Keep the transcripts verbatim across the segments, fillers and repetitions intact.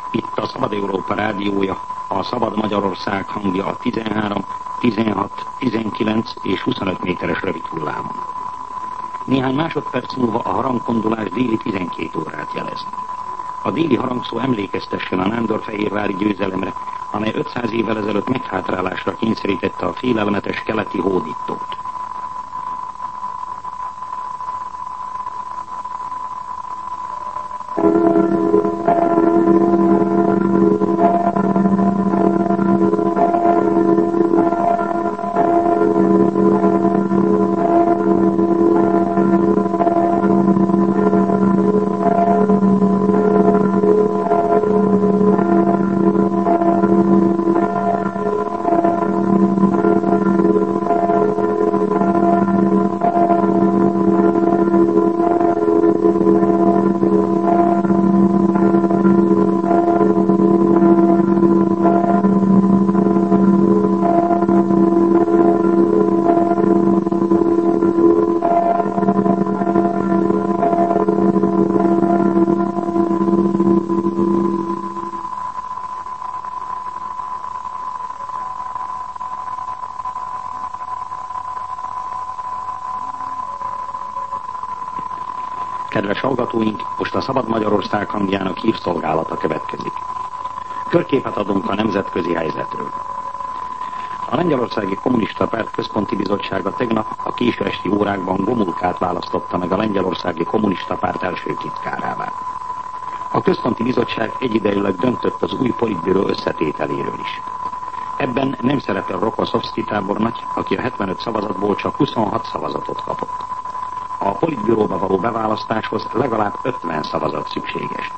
Itt a Szabad Európa rádiója, a Szabad Magyarország hangja a tizenhárom, tizenhat, tizenkilenc és huszonöt méteres rövid hullámon. Néhány másodperc múlva a harangkondulás déli tizenkét órát jelez. A déli harangszó emlékeztessen a nándorfehérvári győzelemre, amely ötszáz évvel ezelőtt meghátrálásra kényszerítette a félelmetes keleti hódítót. Kedves hallgatóink, most a Szabad Magyarország hangjának hírszolgálata következik. Körképet adunk a nemzetközi helyzetről. A Lengyelországi Kommunista Párt Központi Bizottsága tegnap a késő esti órákban Gomulkát választotta meg a Lengyelországi Kommunista Párt első titkárává. A Központi Bizottság egyidejűleg döntött az új politbüró összetételéről is. Ebben nem szerepel Rokoszovszky tábornagy, aki a hetvenöt szavazatból csak huszonhat szavazatot kapott. A politbüróba való beválasztáshoz legalább ötven szavazat szükséges.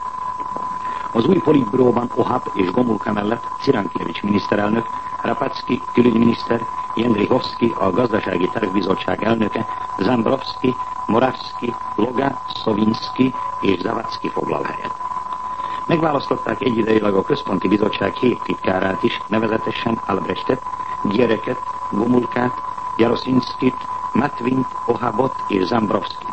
Az új politbüróban Ohab és Gomulka mellett Cirankiewicz miniszterelnök, Rapacki külügyminiszter, Jendrichovszky a gazdasági tervbizottság elnöke, Zambrovszky, Moravszky, Loga, Szovinszky és Zavadzki foglal helyet. Megválasztották egyidejűleg a Központi Bizottság hét titkárát is, nevezetesen Albrechtet, Gyereket, Gomulkát, Jaroszinszkit, Matvint, Ohabot és Zambrovszkit.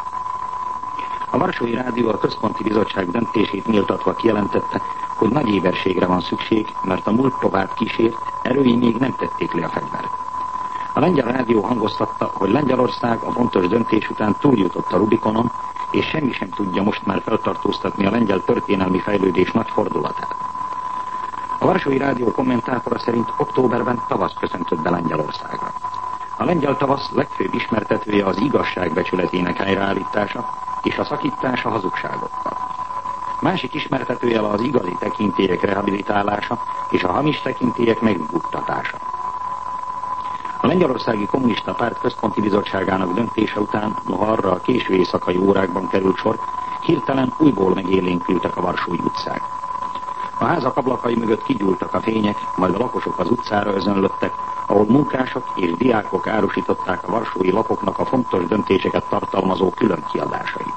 A Varsói Rádió a Központi Bizottság döntését méltatva kijelentette, hogy nagy éberségre van szükség, mert a múlt tovább kísért, erői még nem tették le a fegyvert. A Lengyel Rádió hangoztatta, hogy Lengyelország a fontos döntés után túljutott a Rubikonon, és semmi sem tudja most már feltartóztatni a lengyel történelmi fejlődés nagy fordulatát. A Varsói Rádió kommentátora szerint októberben tavasz köszöntött be Lengyelországra. A lengyel tavasz legfőbb ismertetője az igazság becsületének helyreállítása és a szakítása hazugságokkal. Másik ismertetője az igazi tekintélyek rehabilitálása és a hamis tekintélyek megbuttatása. A Lengyelországi Kommunista Párt Központi Bizottságának döntése után, noha arra a késő éjszakai órákban került sor, hirtelen újból megélénkültek a varsói utcák. A házak ablakai mögött kigyúltak a fények, majd a lakosok az utcára özönlöttek, ahol munkások és diákok árusították a varsói lapoknak a fontos döntéseket tartalmazó külön kiadásait.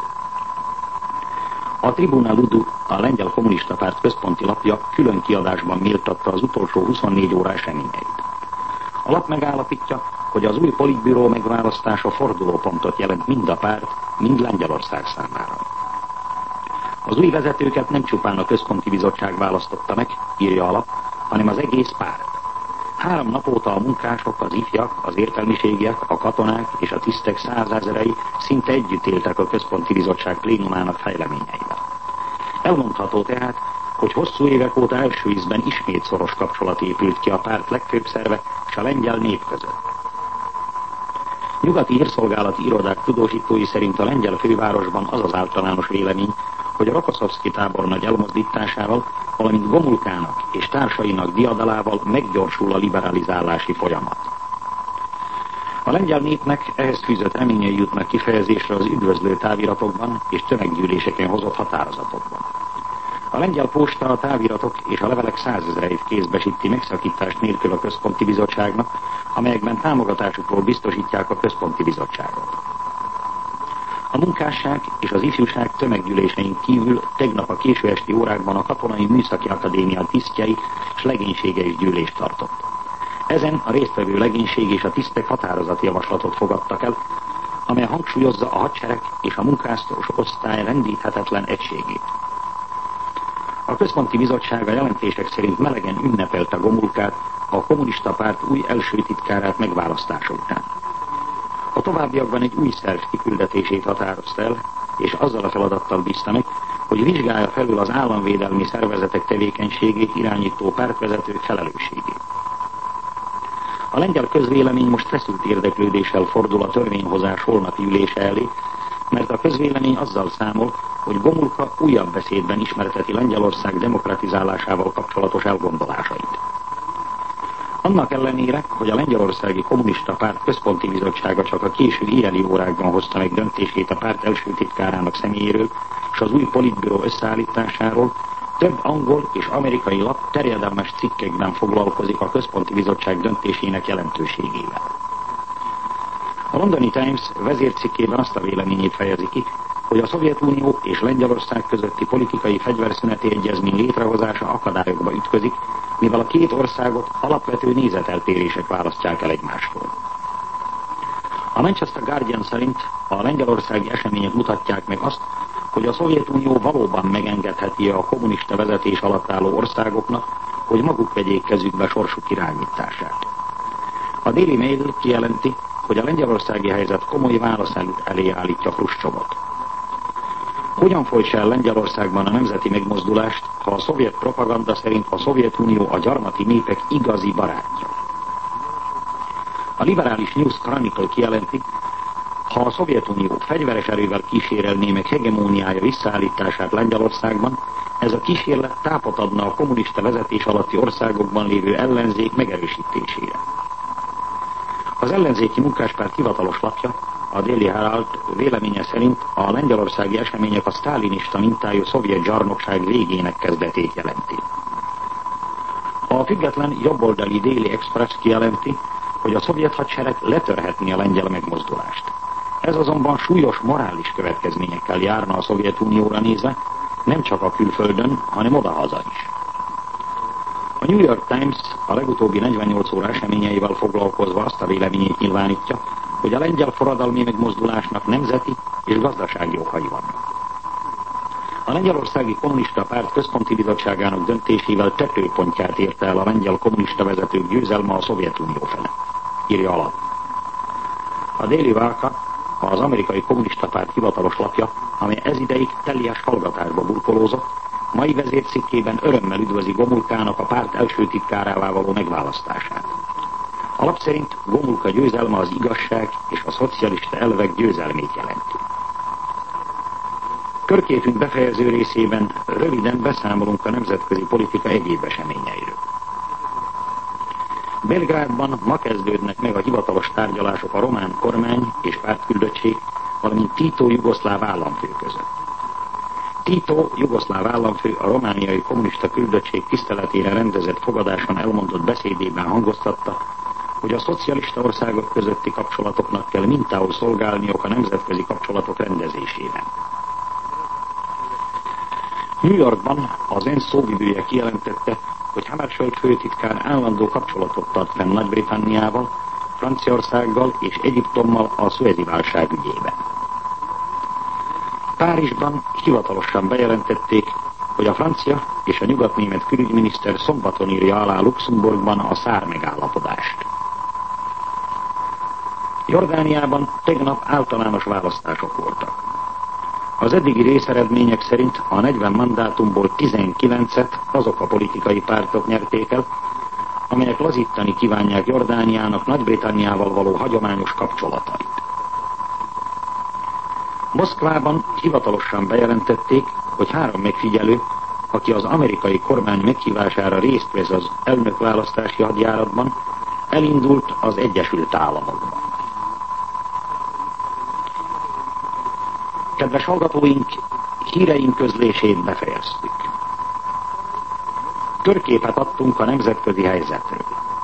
A Tribuna Ludu, a Lengyel Kommunista Párt központi lapja külön kiadásban méltatta az utolsó huszonnégy óra eseményeit. A lap megállapítja, hogy az új politbüró megválasztása fordulópontot jelent mind a párt, mind Lengyelország számára. Az új vezetőket nem csupán a Központi Bizottság választotta meg, írja a lap, hanem az egész párt. Három nap óta a munkások, az ifjak, az értelmiségiek, a katonák és a tisztek százezrei szinte együtt éltek a Központi Bizottság plénumának fejleményeivel. Elmondható tehát, hogy hosszú évek óta első ízben ismét szoros kapcsolat épült ki a párt legfőbb szerve és a lengyel nép között. Nyugati hírszolgálati irodák tudósítói szerint a lengyel fővárosban az az általános vélemény, hogy a Rokoszovszky tábornagy elmozdításával, valamint Gomulkának és társainak diadalával meggyorsul a liberalizálási folyamat. A lengyel népnek ehhez fűzött reményei jutnak kifejezésre az üdvözlő táviratokban és tömeggyűléseken hozott határozatokban. A lengyel posta a táviratok és a levelek százezreit kézbesíti megszakítás nélkül a Központi Bizottságnak, amelyekben támogatásukról biztosítják a Központi Bizottságot. A munkásság és az ifjúság tömeggyűlésein kívül tegnap a késő esti órákban a Katonai Műszaki Akadémia tisztjei és legénysége is gyűlést tartott. Ezen a résztvevő legénység és a tisztek határozati javaslatot fogadtak el, amely hangsúlyozza a hadsereg és a munkászoros osztály rendíthetetlen egységét. A Központi Bizottság a jelentések szerint melegen ünnepelte Gomulkát, a kommunista párt új első titkárát megválasztása után. A továbbiakban egy új szerv kiküldetését határozta el, és azzal a feladattal bízta meg, hogy vizsgálja felül az államvédelmi szervezetek tevékenységét irányító pártvezetők felelősségét. A lengyel közvélemény most feszült érdeklődéssel fordul a törvényhozás holnapi ülése elé, mert a közvélemény azzal számol, hogy Gomulka újabb beszédben ismerteti Lengyelország demokratizálásával kapcsolatos elgondolásait. Annak ellenére, hogy a Lengyelországi Kommunista Párt Központi Bizottsága csak a késő éjjeli órákban hozta meg döntését a párt első titkárának személyéről és az új politbüró összeállításáról, több angol és amerikai lap terjedelmes cikkekben foglalkozik a Központi Bizottság döntésének jelentőségével. A Londoni Times vezércikkében azt a véleményét fejezi ki, hogy a Szovjetunió és Lengyelország közötti politikai fegyverszüneti egyezmény létrehozása akadályokba ütközik, mivel a két országot alapvető nézeteltérések választják el egymástól. A Manchester Guardian szerint a lengyelországi események mutatják meg azt, hogy a Szovjetunió valóban megengedheti a kommunista vezetés alatt álló országoknak, hogy maguk vegyék kezükbe sorsuk irányítását. A Daily Mail kijelenti, hogy a lengyelországi helyzet komoly válasz elé állítja Hruscsovot. Hogyan folytsa el Lengyelországban a nemzeti megmozdulást, ha a szovjet propaganda szerint a Szovjetunió a gyarmati népek igazi barátja? A liberális News Chronicle kijelenti, ha a Szovjetunió fegyveres erővel kísérelné meg hegemóniája visszaállítását Lengyelországban, ez a kísérlet tápot adna a kommunista vezetés alatti országokban lévő ellenzék megerősítésére. Az ellenzéki munkáspárt hivatalos lapja, a Daily Herald véleménye szerint a lengyelországi események a sztálinista mintájú szovjet zsarnokság végének kezdetét jelenti. A független jobboldali Daily Express kijelenti, hogy a szovjet hadsereg letörhetné a lengyel megmozdulást. Ez azonban súlyos morális következményekkel járna a Szovjetunióra nézve, nem csak a külföldön, hanem odahaza is. A New York Times a legutóbbi negyvennyolc óra eseményeivel foglalkozva azt a véleményét nyilvánítja, hogy a lengyel forradalmi megmozdulásnak nemzeti és gazdasági okai vannak. A Lengyelországi Kommunista Párt Központi Bizottságának döntésével tetőpontját érte el a lengyel kommunista vezetők győzelme a Szovjetunió fele, írja alap. A Daily Valka, az amerikai kommunista párt hivatalos lapja, amely ezideig teljes hallgatásba burkolózott, mai vezércikkében örömmel üdvözi Gomulkának a párt első titkárává való megválasztását. A lap szerint Gomulka győzelme az igazság és a szocialista elvek győzelmét jelenti. Körképünk befejező részében röviden beszámolunk a nemzetközi politika egyéb eseményeiről. Belgrádban ma kezdődnek meg a hivatalos tárgyalások a román kormány és pártküldöttség, valamint Tito jugoszláv államfő között. Tito jugoszláv államfő a romániai kommunista küldöttség tiszteletére rendezett fogadáson elmondott beszédében hangoztatta, hogy a szocialista országok közötti kapcsolatoknak kell mintául szolgálniuk a nemzetközi kapcsolatok rendezésében. New Yorkban az ENSZ szóvivője kijelentette, hogy Hammarskjöld főtitkár állandó kapcsolatot tart fenn Nagy-Britanniával, Franciaországgal és Egyiptommal a Szuezi válság ügyében. Párizsban hivatalosan bejelentették, hogy a francia és a nyugatnémet külügyminiszter szombaton írja alá Luxemburgban a szár megállapodást. Jordániában tegnap általános választások voltak. Az eddigi részeredmények szerint a negyven mandátumból tizenkilencet azok a politikai pártok nyerték el, amelyek lazítani kívánják Jordániának Nagy-Britanniával való hagyományos kapcsolatait. Moszkvában hivatalosan bejelentették, hogy három megfigyelő, aki az amerikai kormány meghívására részt vesz az elnökválasztási hadjáratban, elindult az Egyesült Államokban. Kedves hallgatóink, híreink közlését befejeztük. Körképet adtunk a nemzetközi helyzetről.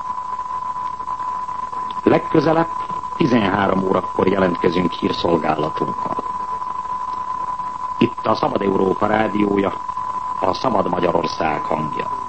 Legközelebb tizenhárom órakor jelentkezünk hírszolgálatunkkal. Itt a Szabad Európa rádiója, a Szabad Magyarország hangja.